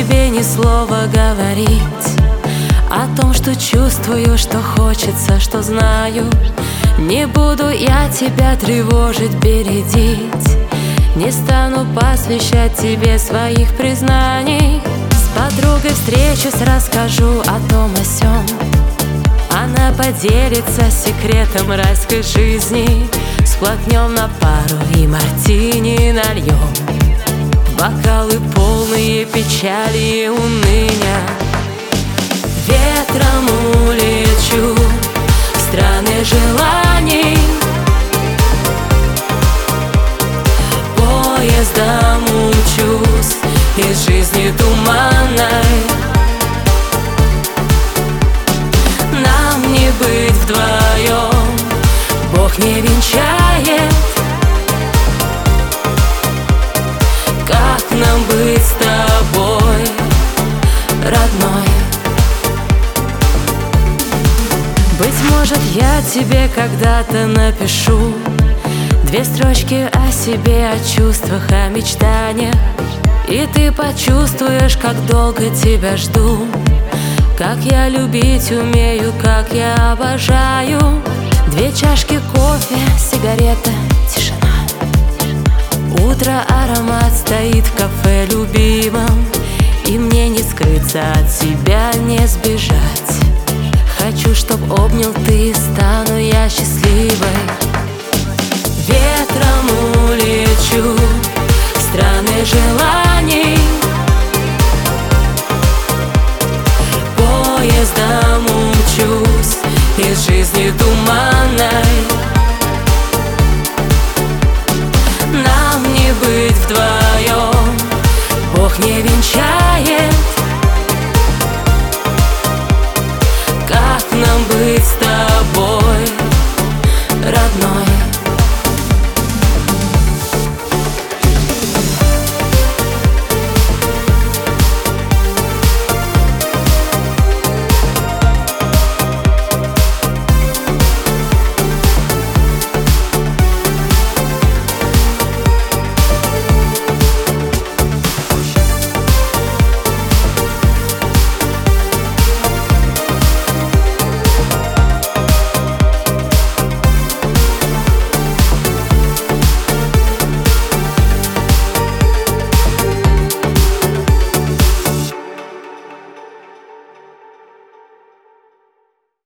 тебе ни слова говорить о том, что чувствую, что хочется, что знаю. Не буду я тебя тревожить, бередить. Не стану посвящать тебе своих признаний. С подругой встречусь, расскажу о том о сём. Она поделится секретом райской жизни. Сплотнем на пару и мартини нальем. Бокалы полные печали и уныния. Ветром улечу в страны желаний. Поездом учусь из жизни туманной. Нам не быть вдвоем, Бог не венчает. Как нам быть с тобой, родной? Быть может, я тебе когда-то напишу 2 строчки о себе, о чувствах, о мечтаниях. И ты почувствуешь, как долго тебя жду, как я любить умею, как я обожаю. 2 чашки кофе, сигарета, тишина. Утро, аромат стоит в кафе любимом. И мне не скрыться от тебя, не сбежать. Хочу, чтоб обнял ты, стану я счастливой. Ветром улечу в страны желаний. Поездом учусь из жизни туманной. Нам не быть вдвоем, Бог не венчает. Как нам быть с